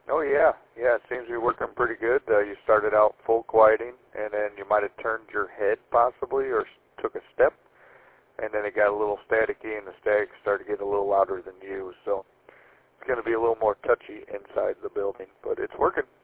Oh yeah, yeah. It seems to be working pretty good. You started out full quieting, and then you might have turned your head possibly, or took a step, and then it got a little staticky, and the static started to get a little louder than you. So it's going to be a little more touchy inside the building, but it's working.